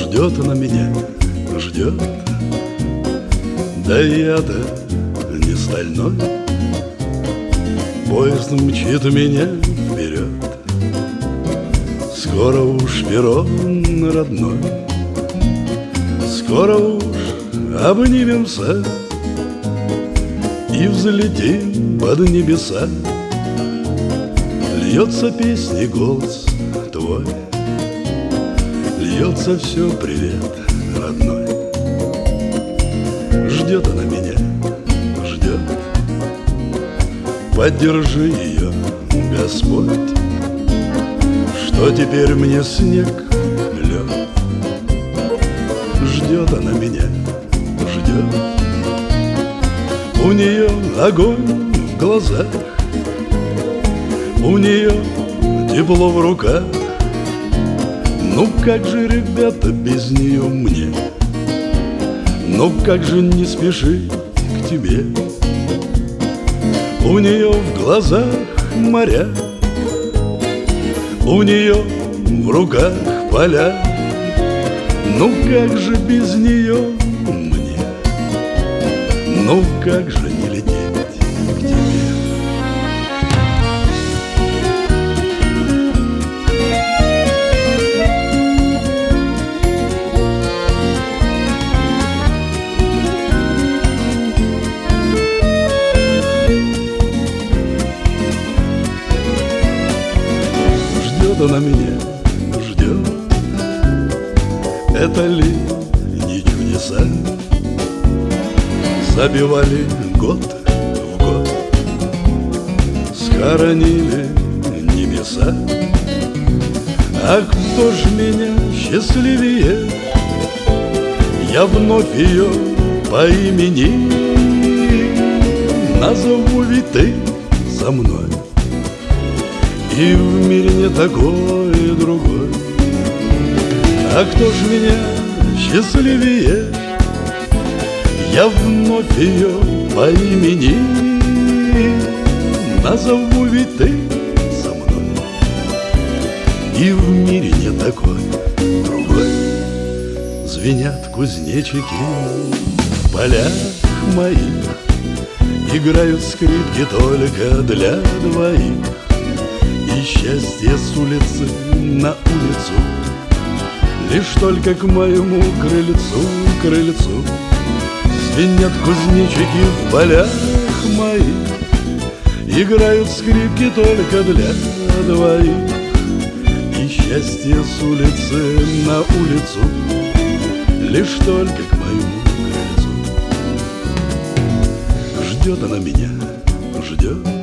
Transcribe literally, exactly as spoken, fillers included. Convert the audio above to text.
Ждет она меня, ждет. Да я-то не стальной. Поезд мчит меня вперед. Скоро уж перрон родной. Скоро уж обнимемся и взлетим под небеса. Льется песня, голос твой, льется все привет родной. Ждет она меня, ждет. Поддержи ее, Господь, что теперь мне снег лед. Ждет она меня, ждет. У нее огонь в глазах, у нее тепло в руках. Ну как же, ребята, без нее мне? Ну как же не спешить к тебе? У нее в глазах моря, у нее в руках поля. Ну как же без нее мне? Ну как же не лететь к тебе? Ждет она меня, ждет. Это ли не чудеса? Забивали год в год, схоронили небеса. А кто ж меня счастливее? Я вновь ее по имени назову, ведь ты со мной. И в мире не такой и другой. А кто ж меня счастливее? Я вновь ее по имени назову, ведь ты со мной. И в мире не такой другой. Звенят кузнечики в полях моих, играют скрипки только для двоих. И счастье с улицы на улицу, лишь только к моему крыльцу, крыльцу. Звенят кузнечики в полях моих, играют скрипки только для двоих. И счастье с улицы на улицу, лишь только к моему крыльцу. Ждет она меня, ждет.